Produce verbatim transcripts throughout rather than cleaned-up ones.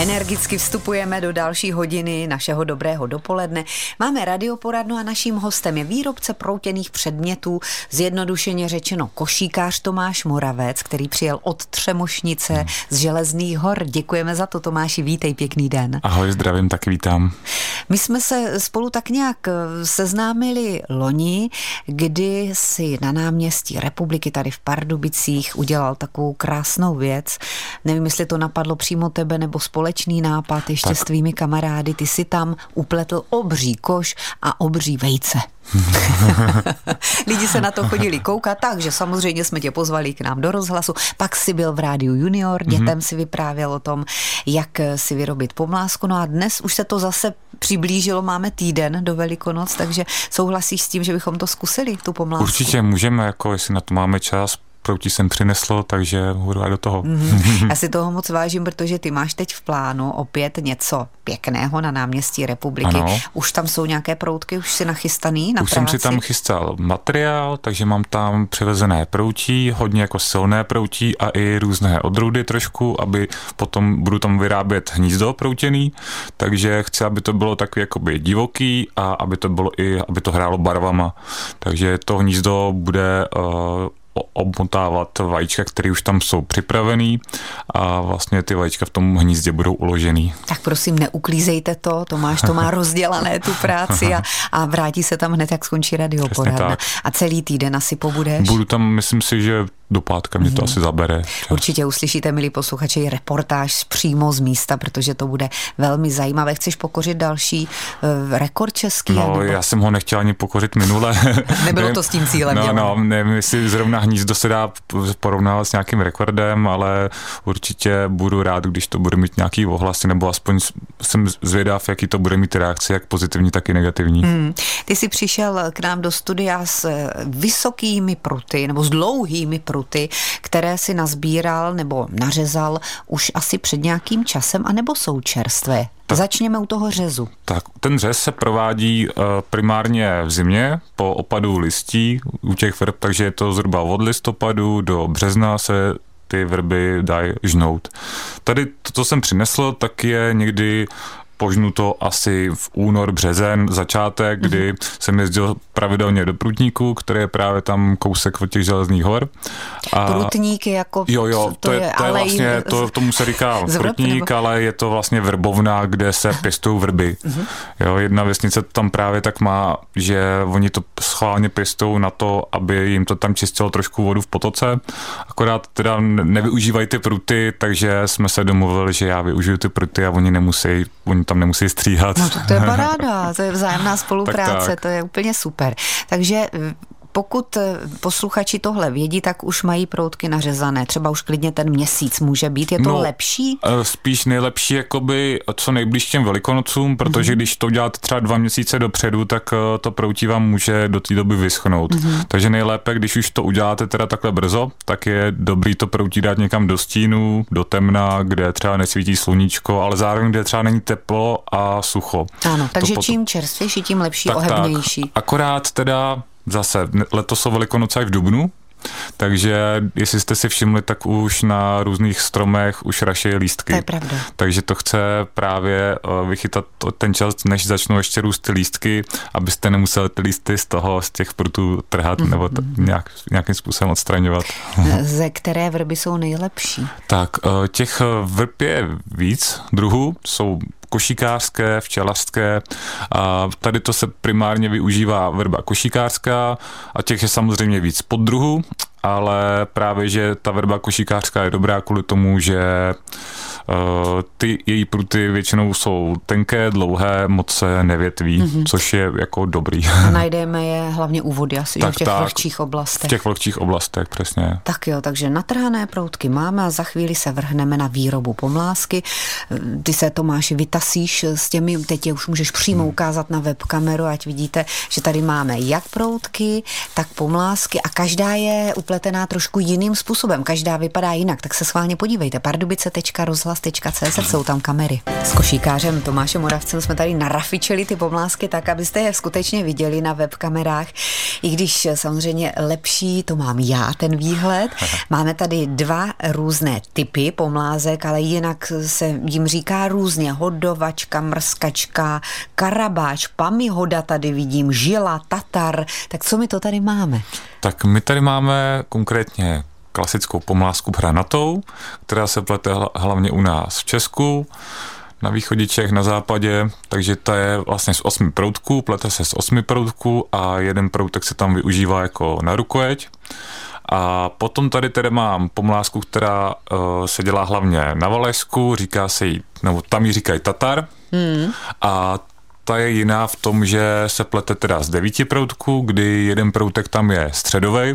Energicky vstupujeme do další hodiny našeho dobrého dopoledne. Máme radioporadnu a naším hostem je výrobce proutěných předmětů, zjednodušeně řečeno košíkář Tomáš Moravec, který přijel od Třemošnice hmm. z Železných hor. Děkujeme za to, Tomáši, vítej, pěkný den. Ahoj, zdravím, taky vítám. My jsme se spolu tak nějak seznámili loni, kdy si na náměstí Republiky tady v Pardubicích udělal takovou krásnou věc. Nevím, jestli to napadlo přímo tebe nebo společný nápad ještě tak. S tvými kamarády. Ty si tam upletl obří koš a obří vejce. Lidi se na to chodili koukat, takže samozřejmě jsme tě pozvali k nám do rozhlasu. Pak si byl v Rádiu Junior, dětem mm-hmm. si vyprávěl o tom, jak si vyrobit pomlásku. No a dnes už se to zase přiblížilo, máme týden do Velikonoc, takže souhlasíš s tím, že bychom to zkusili, tu pomlásku? Určitě můžeme, jako jestli na to máme čas. Proutí jsem přineslo, takže budu do toho. Mm-hmm. Já si toho moc vážím, protože ty máš teď v plánu opět něco pěkného na náměstí Republiky. Ano. Už tam jsou nějaké proutky, už jsi nachystaný na už práci? Už jsem si tam chystal materiál, takže mám tam přivezené proutí, hodně jako silné proutí a i různé odrůdy trošku, aby potom budu tam vyrábět hnízdo proutěný, takže chci, aby to bylo takový jakoby divoký a aby to bylo i, aby to hrálo barvama. Takže to hnízdo bude uh, obmotávat vajíčka, které už tam jsou připravený a vlastně ty vajíčka v tom hnízdě budou uložený. Tak prosím, neuklízejte to, Tomáš to má rozdělané tu práci a, a vrátí se tam hned, jak skončí radioporadna. A celý týden asi pobudeš? Budu tam, myslím si, že do pátka mě to hmm. asi zabere. Čas. Určitě uslyšíte, milí posluchači, reportáž přímo z místa, protože to bude velmi zajímavé. Chceš pokořit další uh, rekord český? No, nebo... já jsem ho nechtěl ani pokořit minule. Nebylo to s tím cílem. No, dělám. no, nevím, jestli zrovna hnízdo se dá porovnávat s nějakým rekordem, ale určitě budu rád, když to bude mít nějaký ohlasy, nebo aspoň jsem zvědav, jaký to bude mít reakce, jak pozitivní, tak i negativní. Hmm. Ty jsi přišel k nám do studia s vysokými pruty, nebo s dlouhými pruty, které si nazbíral nebo nařezal už asi před nějakým časem, anebo jsou čerstvé? Tak, začněme u toho řezu. Tak, ten řez se provádí uh, primárně v zimě po opadu listí u těch vrb, takže je to zhruba od listopadu do března se ty vrby dají žnout. Tady to, co jsem přinesl, tak je někdy požnuto asi v únor, březen, začátek, kdy mm-hmm. jsem jezdil pravidelně do Prutníku, který je právě tam kousek od těch Železných hor. A Prutník je jako... Jo, jo, to, to je, to je vlastně, to, tomu se říká Prutník, nebo... ale je to vlastně vrbovna, kde se pěstují vrby. Mm-hmm. Jo, jedna vesnice tam právě tak má, že oni to schválně pěstují na to, aby jim to tam čistilo trošku vodu v potoce. Akorát teda nevyužívají ty pruty, takže jsme se domluvili, že já využiju ty pruty a oni nemusí, oni tam nemusí stříhat. No to, to je paráda, to je vzájemná spolupráce, tak, tak. To je úplně super. Takže pokud posluchači tohle vědí, tak už mají proutky nařezané. Třeba už klidně ten měsíc může být. Je to no, lepší? Spíš nejlepší jakoby co nejblíž těm Velikonocům, protože mm-hmm. když to děláte třeba dva měsíce dopředu, tak to proutí vám může do té doby vyschnout. Mm-hmm. Takže nejlépe, když už to uděláte teda takhle brzo, tak je dobrý to proutí dát někam do stínu, do temna, kde třeba nesvítí sluníčko, ale zároveň kde třeba není teplo a sucho. Ano, takže to čím čerstvější, tím lepší, tak, ohebnější. Tak. Akorát teda zase, letos jsou Velikonoce v dubnu, takže jestli jste si všimli, tak už na různých stromech už rašejí lístky. To je pravda. Takže to chce právě vychytat ten čas, než začnou ještě růst ty lístky, abyste nemuseli ty lístky z toho, z těch prutů trhat mm-hmm. nebo t- nějak, nějakým způsobem odstraňovat. Ze které vrby jsou nejlepší? Tak, těch vrb je víc druhů, jsou košíkářské, včelařské a tady to se primárně využívá vrba košíkářská a těch je samozřejmě víc poddruhů, ale právě, že ta vrba košíkářská je dobrá kvůli tomu, že uh, ty její pruty většinou jsou tenké, dlouhé, moc se nevětví, mm-hmm. což je jako dobrý. A najdeme je hlavně u vody, asi tak, v těch tak, vlhčích oblastech. V těch vlhčích oblastech, přesně. Tak jo, takže natrhané proutky máme a za chvíli se vrhneme na výrobu pomlásky. Ty se, Tomáši, vytasíš s těmi, teď je už můžeš přímo hmm. ukázat na webkameru, ať vidíte, že tady máme jak proutky, tak pomlásky a každá je upletená trošku jiným způsobem, každá vypadá jinak, tak se schválně podívejte, pardubice tečka rozhlas rozhlas tečka cé zet, jsou tam kamery. S košíkářem Tomášem Moravcem jsme tady narafičili ty pomlásky tak, abyste je skutečně viděli na webkamerách. I když samozřejmě lepší to mám já, ten výhled. Máme tady dva různé typy pomlázek, ale jinak se jim říká různě. Hodovačka, mrskačka, karabáč, pamihoda tady vidím, žila, tatar. Tak co my to tady máme? Tak my tady máme konkrétně klasickou pomlázku hranatou, která se plete hlavně u nás v Česku, na východě Čech, na západě, takže ta je vlastně z osmi proutků, plete se z osmi proutků a jeden proutek se tam využívá jako na rukojeť. A potom tady tedy mám pomlázku, která uh, se dělá hlavně na Valašsku, říká se jí, nebo tam jí říkají tatar. Hmm. A ta je jiná v tom, že se plete teda z devíti proutků, kdy jeden proutek tam je středovej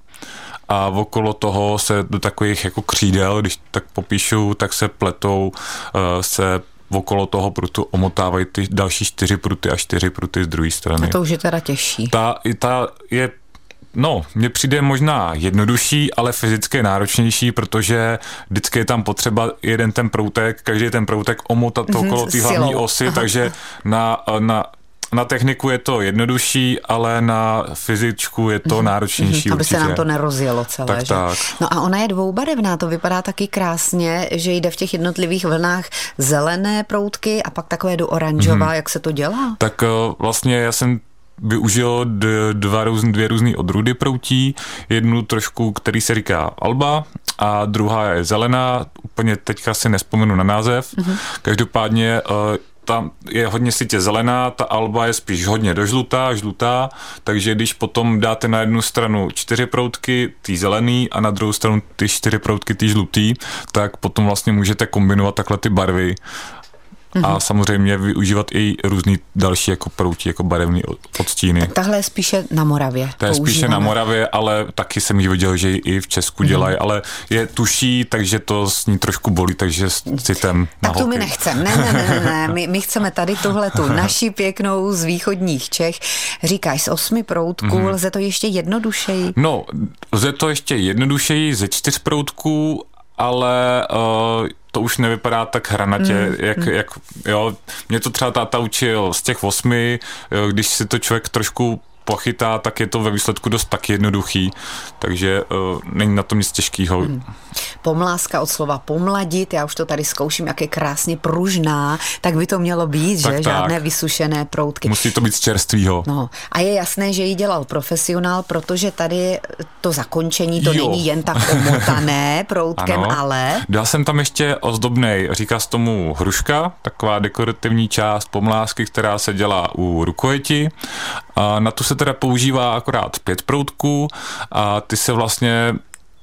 a okolo toho se do takových jako křídel, když tak popíšu, tak se pletou, uh, se okolo toho prutu omotávají ty další čtyři pruty a čtyři pruty z druhé strany. A to už je teda těžší. Ta, ta je No, mně přijde možná jednodušší, ale fyzicky náročnější, protože vždycky je tam potřeba jeden ten proutek, každý ten proutek omotat mm-hmm, okolo té hlavní osy, aha, takže na, na, na techniku je to jednodušší, ale na fyzičku je to mm-hmm, náročnější mm-hmm, aby určitě. se nám to nerozjelo celé. Tak, že? tak. No a ona je dvoubarevná, to vypadá taky krásně, že jde v těch jednotlivých vlnách zelené proutky a pak takové do oranžová, mm-hmm. Jak se to dělá? Tak vlastně já jsem využil dva různý, dvě různé odrůdy proutí, jednu trošku, který se říká alba a druhá je zelená, úplně teďka si nespomenu na název. Mm-hmm. Každopádně tam je hodně sitě zelená, ta alba je spíš hodně dožlutá, žlutá, takže když potom dáte na jednu stranu čtyři proutky, ty zelený a na druhou stranu ty čtyři proutky, ty žlutý, tak potom vlastně můžete kombinovat takhle ty barvy. Mm-hmm. A samozřejmě využívat i různý další jako proutí, jako barevný odstíny. Tahle je spíše na Moravě. To je spíše na Moravě, ale taky jsem ji viděl, že i v Česku dělají, mm-hmm. ale je tuší, takže to s ní trošku bolí, takže s citem na Tak tu my nechceme. Ne, ne, ne, ne, ne. My, my chceme tady tuhletu naši pěknou z východních Čech. Říkáš, z osmi proutků, mm-hmm. lze to ještě jednodušeji? No, lze to ještě jednodušeji ze čtyř proutků, ale uh, to už nevypadá tak hranatě, mm, jak, mm. jak, jo, mě to třeba táta učil z těch osmi, jo, když si to člověk trošku pochytá, tak je to ve výsledku dost tak jednoduchý, takže uh, není na tom nic těžkýho. Hmm. Pomlázka od slova pomladit, já už to tady zkouším, jak je krásně pružná, tak by to mělo být, tak, že? Tak. Žádné vysušené proutky. Musí to být z čerstvýho. No. A je jasné, že ji dělal profesionál, protože tady to zakončení, to jo. není jen tak omotané proutkem, ano. ale... Dal jsem tam ještě ozdobnej, říká se tomu hruška, taková dekorativní část pomlázky, která se dělá u rukojeti. A na tu se teda používá akorát pět proutků a ty se vlastně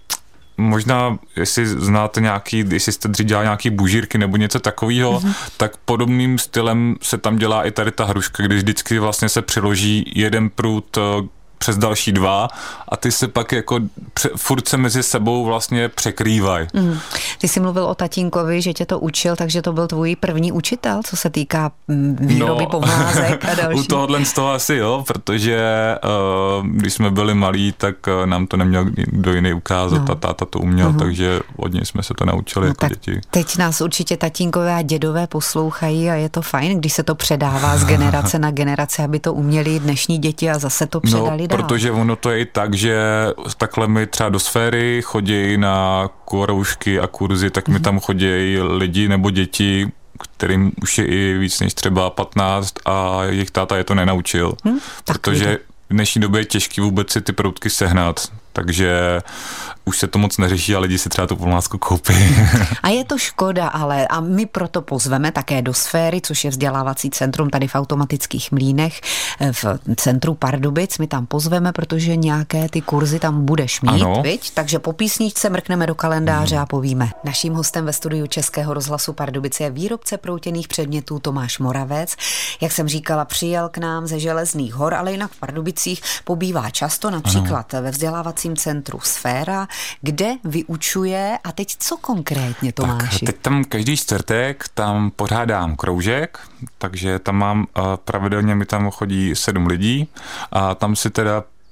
možná, jestli znáte nějaký, jestli jste dřív dělali nějaký bužírky nebo něco takového, mm-hmm. tak podobným stylem se tam dělá i tady ta hruška, když vždycky vlastně se přiloží jeden prut přes další dva a ty se pak jako pře, furt se mezi sebou vlastně překrývají. Mm. Ty jsi mluvil o tatínkovi, že tě to učil, takže to byl tvůj první učitel, co se týká výroby no, pomlázek a další. U tohohle z toho asi jo, protože uh, když jsme byli malí, tak uh, nám to neměl kdo jiný ukázat no. a táta to uměl, uh-huh. takže od něj jsme se to naučili no, jako děti. Teď nás určitě tatínkové a dědové poslouchají a je to fajn, když se to předává z generace na generaci, aby to uměli dnešní děti a zase to předali no, dál. Protože ono to je i tak, že takhle my třeba do sféry chodí na kuroušky a kurzy, tak mi tam chodí lidi nebo děti, kterým už je i víc než třeba patnáct a jejich táta je to nenaučil. Hmm, protože v dnešní době je těžký vůbec si ty proutky sehnat, takže už se to moc neřeší a lidi si třeba tu pomlázku koupí. A je to škoda, ale a my proto pozveme také do Sféry, což je vzdělávací centrum tady v Automatických Mlýnech v centru Pardubic. My tam pozveme, protože nějaké ty kurzy tam budeš mít, viď? Takže po písničce mrkneme do kalendáře hmm. a povíme. Naším hostem ve studiu Českého rozhlasu Pardubice je výrobce proutěných předmětů Tomáš Moravec. Jak jsem říkala, přijel k nám ze Železných hor, ale jinak v Pardubicích pobývá často, například ano. ve vzdělávacím centru Sféra, kde vyučuje a teď co konkrétně, Tomáši? Tak teď tam každý čtvrtek tam pořádám kroužek, takže tam mám pravidelně, mi tam chodí sedm lidí a tam si teda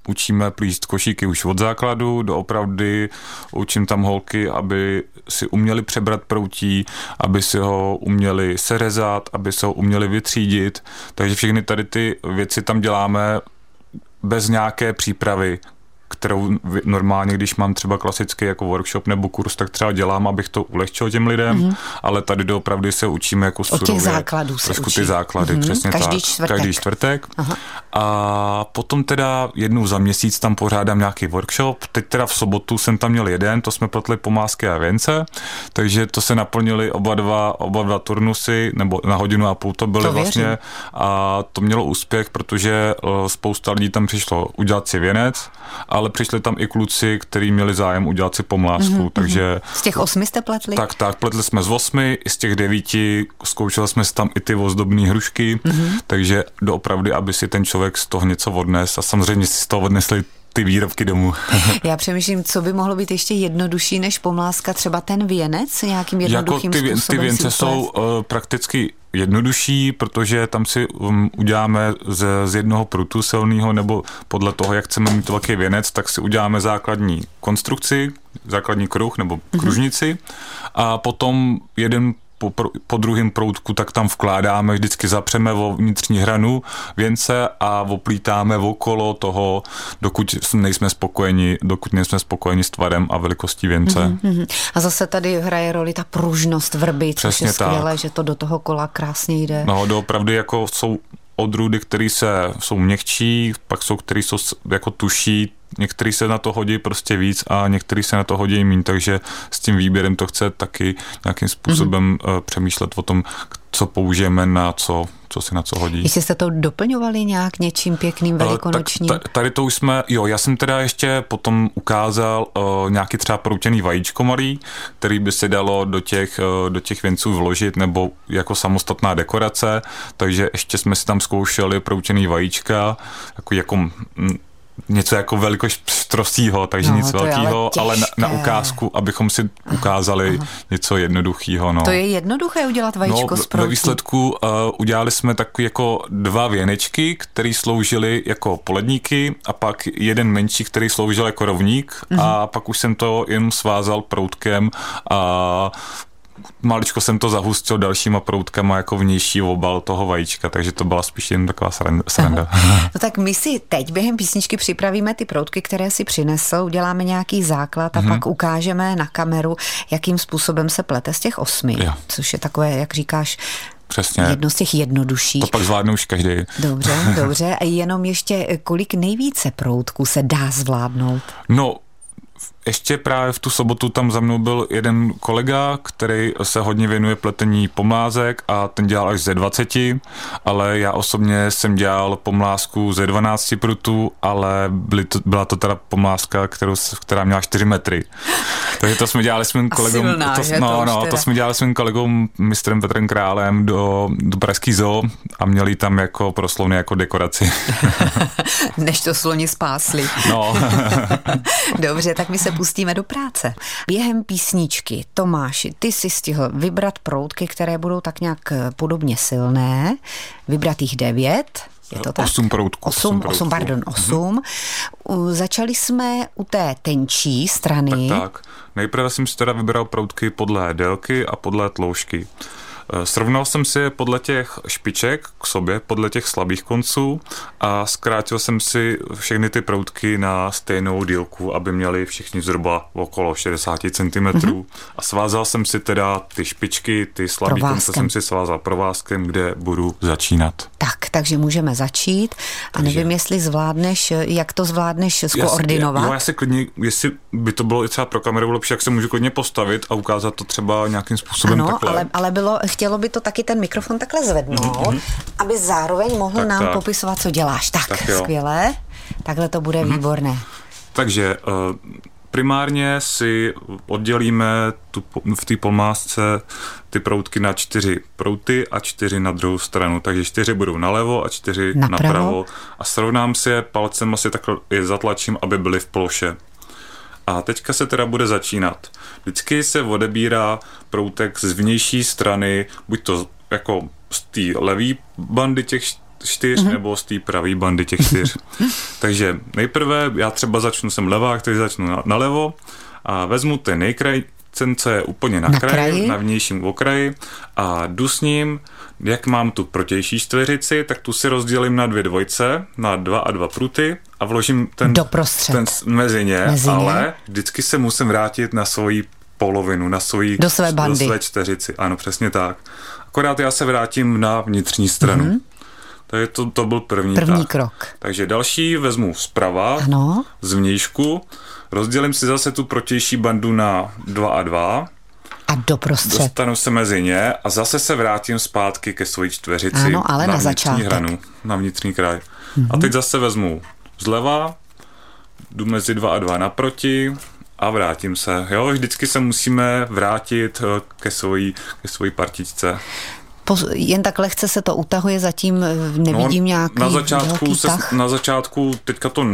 učíme plíst košíky už od základu, doopravdy učím tam holky, aby si uměli přebrat proutí, aby si ho uměli serezat, aby se ho uměli vytřídit, takže všechny tady ty věci tam děláme bez nějaké přípravy, kterou normálně, když mám třeba klasický jako workshop nebo kurz, tak třeba dělám, abych to ulehčil těm lidem, mm-hmm. ale tady doopravdy se učíme jako surově. Od těch základů se trošku učí. ty základy, mm-hmm. přesně Každý tak. čtvrtek. Každý čtvrtek. Aha. A potom teda jednou za měsíc tam pořádám nějaký workshop. Teď teda v sobotu jsem tam měl jeden, to jsme pletli pomázky a věnce, takže to se naplnili oba dva, oba dva turnusy, nebo na hodinu a půl to byly to vlastně. A to mělo úspěch, protože spousta lidí tam přišlo udělat si věnec, ale přišli tam i kluci, kteří měli zájem udělat si pomlásku, mm-hmm, takže... Z těch osmi jste pletli? Tak, tak, pletli jsme z osmi, i z těch devíti, zkoušeli jsme si tam i ty ozdobné hrušky, mm-hmm. takže doopravdy, aby si ten člověk z toho něco odnes a samozřejmě si z toho odnesli ty výrobky domů. Já přemýšlím, co by mohlo být ještě jednodušší než pomláska, třeba ten věnec nějakým jednoduchým jako ty, způsobem. Ty věnce jsou uh, prakticky jednodušší, protože tam si um, uděláme z, z jednoho prutu silného, nebo podle toho, jak chceme mít velký věnec, tak si uděláme základní konstrukci, základní kruh nebo kružnici mm-hmm. a potom jeden Po, po druhém proutku, tak tam vkládáme, vždycky zapřeme o vnitřní hranu věnce a oplítáme okolo toho, dokud nejsme spokojeni, dokud nejsme spokojeni s tvarem a velikostí věnce. Mm-hmm. A zase tady hraje roli ta pružnost vrby, což Přesně je skvělé, tak. že to do toho kola krásně jde. No, doopravdy jako jsou odrůdy, které se jsou měkčí, pak jsou, které jsou jako tuší, některý se na to hodí prostě víc a některý se na to hodí míň, takže s tím výběrem to chce taky nějakým způsobem mm-hmm. přemýšlet o tom, co použijeme na co, co si na co hodí. Jestli jste to doplňovali nějak něčím pěkným, velikonočním? Tak tady to už jsme, jo, já jsem teda ještě potom ukázal uh, nějaký třeba proutěný vajíčko malý, který by se dalo do těch, uh, do těch věnců vložit nebo jako samostatná dekorace, takže ještě jsme si tam zkoušeli proutěný vajíčka, jako, jako m, něco jako velikost pštrosího, takže no, nic velkého, ale, ale na, na ukázku, abychom si ukázali aha, aha. něco jednoduchého. No. To je jednoduché udělat vajíčko no, z proutí. Ve výsledku uh, udělali jsme takový jako dva věnečky, které sloužily jako poledníky a pak jeden menší, který sloužil jako rovník mhm. a pak už jsem to jen svázal proutkem a maličko jsem to zahustil dalšíma proutkama jako vnější obal toho vajíčka, takže to byla spíš jen taková sranda. No tak my si teď během písničky připravíme ty proutky, které si přinesl, uděláme nějaký základ a mm-hmm. pak ukážeme na kameru, jakým způsobem se plete z těch osmi, jo. což je takové, jak říkáš, přesně. jedno z těch jednodušších. To pak zvládne už každý. Dobře, dobře. A jenom ještě, kolik nejvíce proutků se dá zvládnout? No, ještě právě v tu sobotu tam za mnou byl jeden kolega, který se hodně věnuje pletení pomlázek a ten dělal až ze dvaceti, ale já osobně jsem dělal pomlázku ze dvanácti prutů, ale byly to, byla to teda pomlázka, kterou, která měla čtyři metry. Takže to jsme dělali s mým kolegou, silná, to, no, no, to jsme dělali s mým kolegou mistrem Petrem Králem do, do Pražský zoo a měli tam jako pro slony jako dekoraci. Než to sloni spásli. No. Dobře, tak my se pustíme do práce. Během písničky, Tomáši, ty si stihl vybrat proutky, které budou tak nějak podobně silné, vybrat jich devět, je to tak? Osm proutků. Osm, osm, osm pardon, osm. Mm-hmm. Začali jsme u té tenčí strany. Tak, tak. Nejprve jsem si teda vybral proutky podle délky a podle tloušťky. Srovnal jsem si je podle těch špiček k sobě, podle těch slabých konců a zkrátil jsem si všechny ty proutky na stejnou dílku, aby měli všichni zhruba okolo šedesát centimetrů. Mm-hmm. A svázal jsem si teda ty špičky, ty slabý konce jsem si svázal provázkem, kde budu začínat. Tak, takže můžeme začít a takže nevím, jestli zvládneš, jak to zvládneš skoordinovat. Já, já si klidně, jestli by to bylo i třeba pro kameru lepší, jak se můžu klidně postavit a ukázat to třeba nějakým způsobem ano, takhle. ale, ale bylo, chtělo by to taky ten mikrofon takhle zvednout, mm-hmm. aby zároveň mohl tak, nám tak. popisovat, co děláš. Tak, tak skvěle. Takhle to bude mm-hmm. výborné. Takže primárně si oddělíme tu, v té pomázce ty proutky na čtyři prouty a čtyři na druhou stranu. Takže čtyři budou nalevo a čtyři napravo. napravo. A srovnám si je palcem, asi takhle je zatlačím, aby byly v ploše. A teďka se teda bude začínat. Vždycky se odebírá proutek z vnější strany, buď to jako z té levé bandy těch čtyř mm-hmm. nebo z té pravé bandy těch čtyř. Takže nejprve já třeba začnu, jsem levák, takže začnu na, nalevo a vezmu ten nejkraj, ten, co je úplně na, na kraji, kraji, na vnějším okraji a jdu s ním, jak mám tu protější čtveřici, tak tu si rozdělím na dvě dvojce, na dva a dva pruty a vložím ten, ten mezi ně, mezi ně, ale vždycky se musím vrátit na svoji polovinu, na svoji, do své bandy. Do své čtveřici. Ano, přesně tak. Akorát já se vrátím na vnitřní stranu. Mm-hmm. Takže to, to byl první, první tak. krok. Takže další vezmu zprava, ano. z vnějšku, rozdělím si zase tu protější bandu na dva a dva. A doprostřed. Dostanu se mezi ně a zase se vrátím zpátky ke svojí čtveřici. Ano, ale na, na vnitřní začátek. hranu, na vnitřní kraj. Mm-hmm. A teď zase vezmu zleva, jdu mezi dva a dva naproti a vrátím se. Jo, vždycky se musíme vrátit ke svojí, ke svojí partičce. Po, jen tak lehce se to utahuje, zatím nevidím no, nějaký na začátku se, na začátku teďka to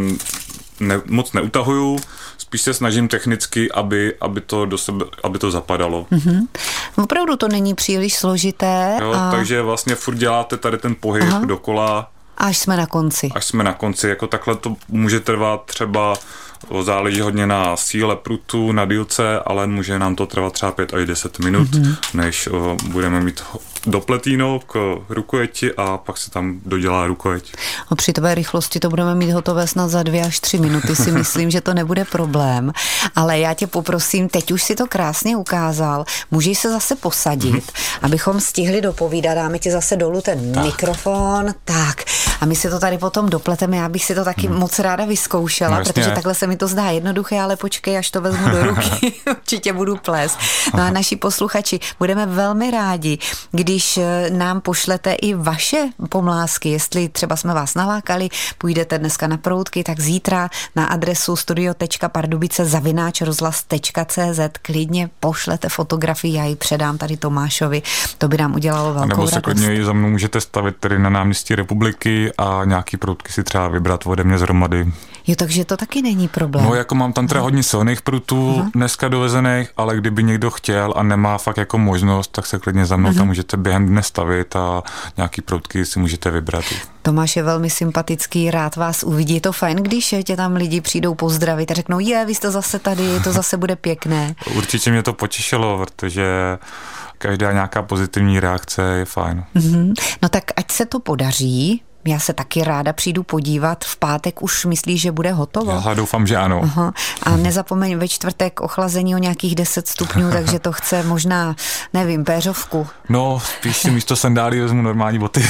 ne, moc neutahuju, spíš se snažím technicky, aby, aby, to, do sebe, aby to zapadalo. Mm-hmm. Opravdu to není příliš složité. Jo, a... Takže vlastně furt děláte tady ten pohyb Aha. dokola. Až jsme na konci. Až jsme na konci, jako takhle to může trvat třeba, záleží hodně na síle prutu, na dílce, ale může nám to trvat třeba pět až deset minut, mm-hmm. než o, budeme mít dopletíno k rukojeti a pak se tam dodělá rukojeť. A při tvé rychlosti to budeme mít hotové snad za dvě až tři minuty, si myslím, že to nebude problém. Ale já tě poprosím, teď už si to krásně ukázal, můžeš se zase posadit, mm-hmm. abychom stihli dopovídat, dáme ti zase dolů ten tak. mikrofon, tak. A my si to tady potom dopleteme, já bych si to taky mm. moc ráda vyzkoušela, no, protože takhle se mi to zdá jednoduché, ale počkej, až to vezmu do ruky, určitě budu plést. No a naši posluchači, budeme velmi rádi, když nám pošlete i vaše pomlásky, jestli třeba jsme vás nalákali, půjdete dneska na proutky, tak zítra na adresu studio tečka pardubice zavináč rozhlas tečka cé zet klidně pošlete fotografii, já ji předám tady Tomášovi, to by nám udělalo velkou radost. Nebo se klidně i za mnou můžete stavit tady na náměstí Republiky a nějaký proutky si třeba vybrat ode mě z hromady. Jo, takže to taky není problém. No, jako mám tam teda hodně silných prutů uh-huh. dneska dovezených, ale kdyby někdo chtěl a nemá fakt jako možnost, tak se klidně za mnou uh-huh. tam můžete během dne stavit a nějaký proutky si můžete vybrat. Tomáš je velmi sympatický, rád vás uvidí. Je to fajn, když tě tam lidi přijdou pozdravit a řeknou, je, vy jste zase tady, to zase bude pěkné. Určitě mě to potěšilo, protože každá nějaká pozitivní reakce je fajn. Uh-huh. No tak ať se to podaří. Já se taky ráda přijdu podívat. V pátek už myslíš, že bude hotovo? Já doufám, že ano. Aha. A nezapomeň ve čtvrtek ochlazení o nějakých deset stupňů, takže to chce možná, nevím, péřovku. No, spíš si místo sandálí vezmu normální boty.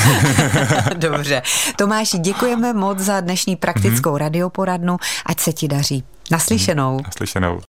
Dobře. Tomáši, děkujeme moc za dnešní praktickou mm-hmm. radioporadnu. Ať se ti daří. Naslyšenou. Naslyšenou.